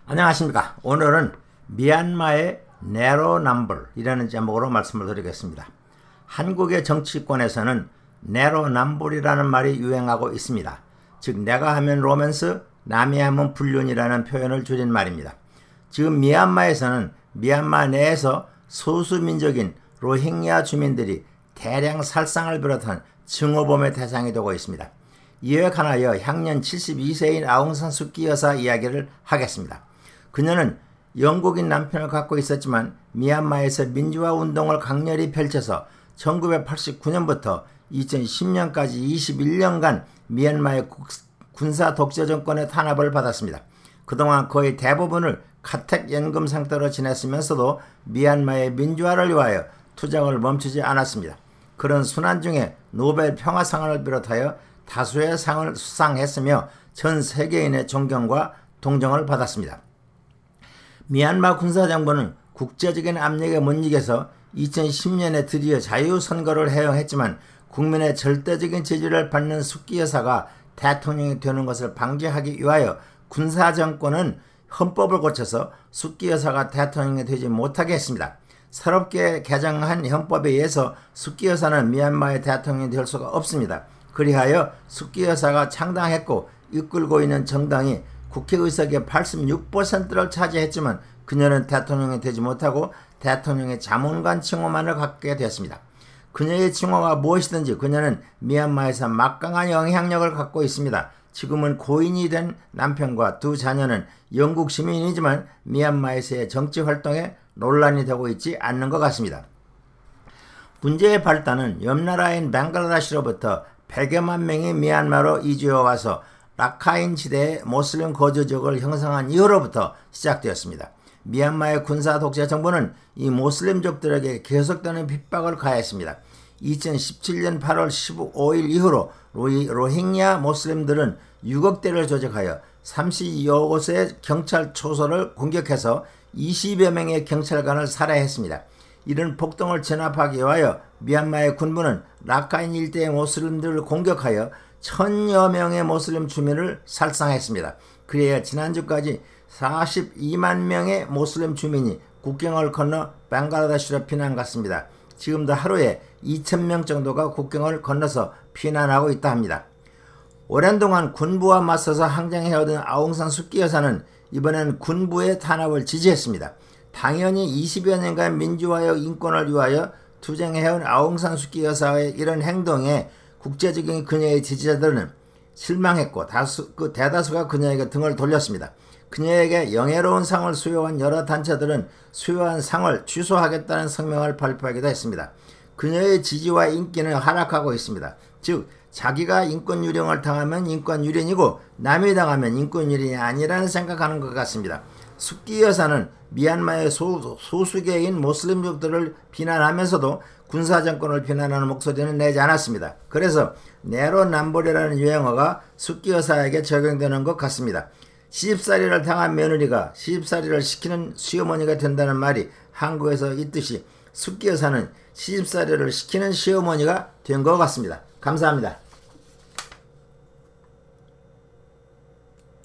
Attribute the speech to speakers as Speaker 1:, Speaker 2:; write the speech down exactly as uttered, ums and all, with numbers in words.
Speaker 1: 안녕하십니까. 오늘은 미얀마의 내로남불이라는 제목으로 말씀을 드리겠습니다. 한국의 정치권에서는 내로남불이라는 말이 유행하고 있습니다. 즉 내가 하면 로맨스, 남이 하면 불륜이라는 표현을 줄인 말입니다. 지금 미얀마에서는 미얀마 내에서 소수민족인 로힝야 주민들이 대량 살상을 비롯한 증오범의 대상이 되고 있습니다. 이에 관하여 향년 칠십이 세인 아웅산 수키 여사 이야기를 하겠습니다. 그녀는 영국인 남편을 갖고 있었지만 미얀마에서 민주화 운동을 강렬히 펼쳐서 천구백팔십구 년부터 이천십 년까지 이십일 년간 미얀마의 군사 독재 정권의 탄압을 받았습니다. 그동안 거의 대부분을 가택연금 상태로 지냈으면서도 미얀마의 민주화를 위하여 투쟁을 멈추지 않았습니다. 그런 순환 중에 노벨 평화상을 비롯하여 다수의 상을 수상했으며 전 세계인의 존경과 동정을 받았습니다. 미얀마 군사정부는 국제적인 압력에 못 이겨서 이천십 년에 드디어 자유선거를 해용했지만 국민의 절대적인 지지를 받는 수키 여사가 대통령이 되는 것을 방지하기 위하여 군사정권은 헌법을 고쳐서 수키 여사가 대통령이 되지 못하게 했습니다. 새롭게 개정한 헌법에 의해서 수키 여사는 미얀마의 대통령이 될 수가 없습니다. 그리하여 수키 여사가 창당했고 이끌고 있는 정당이 국회의석의 팔십육 퍼센트를 차지했지만 그녀는 대통령이 되지 못하고 대통령의 자문관 칭호만을 갖게 되었습니다. 그녀의 칭호가 무엇이든지 그녀는 미얀마에서 막강한 영향력을 갖고 있습니다. 지금은 고인이 된 남편과 두 자녀는 영국 시민이지만 미얀마에서의 정치 활동에 논란이 되고 있지 않는 것 같습니다. 문제의 발단은 옆나라인 벵글라데시로부터 백여만 명이 미얀마로 이주해와서 라카인 지대의 모슬림 거주 지역을 형성한 이후로부터 시작되었습니다. 미얀마의 군사 독재 정부는 이 모슬림족들에게 계속되는 핍박을 가했습니다. 이천십칠 년 팔월 십오일 이후로 로힝야 모슬림들은 육억 대를 조직하여 삼십여 곳의 경찰 초소를 공격해서 이십여 명의 경찰관을 살해했습니다. 이런 폭동을 진압하기 위하여 미얀마의 군부는 라카인 일대의 모슬림들을 공격하여 천여 명의 모슬림 주민을 살상했습니다. 그래야 지난주까지 사십이만 명의 모슬림 주민이 국경을 건너 벵글라데시로 피난 갔습니다. 지금도 하루에 이천 명 정도가 국경을 건너서 피난하고 있다 합니다. 오랜 동안 군부와 맞서서 항쟁해오던 아웅산 수키 여사는 이번엔 군부의 탄압을 지지했습니다. 당연히 이십여 년간 민주화와 인권을 위하여 투쟁해온 아웅산 수키 여사의 이런 행동에 국제적인 그녀의 지지자들은 실망했고 다수, 그 대다수가 그녀에게 등을 돌렸습니다. 그녀에게 영예로운 상을 수여한 여러 단체들은 수여한 상을 취소하겠다는 성명을 발표하기도 했습니다. 그녀의 지지와 인기는 하락하고 있습니다. 즉 자기가 인권 유령을 당하면 인권 유린이고 남이 당하면 인권 유린이 아니라는 생각하는 것 같습니다. 수키 여사는 미얀마의 소, 소수계인 모슬림족들을 비난하면서도 군사정권을 비난하는 목소리는 내지 않았습니다. 그래서 내로남불이라는 유행어가 수키 여사에게 적용되는 것 같습니다. 시집살이를 당한 며느리가 시집살이를 시키는 시어머니가 된다는 말이 한국에서 있듯이 수키 여사는 시집살이를 시키는 시어머니가 된 것 같습니다. 감사합니다.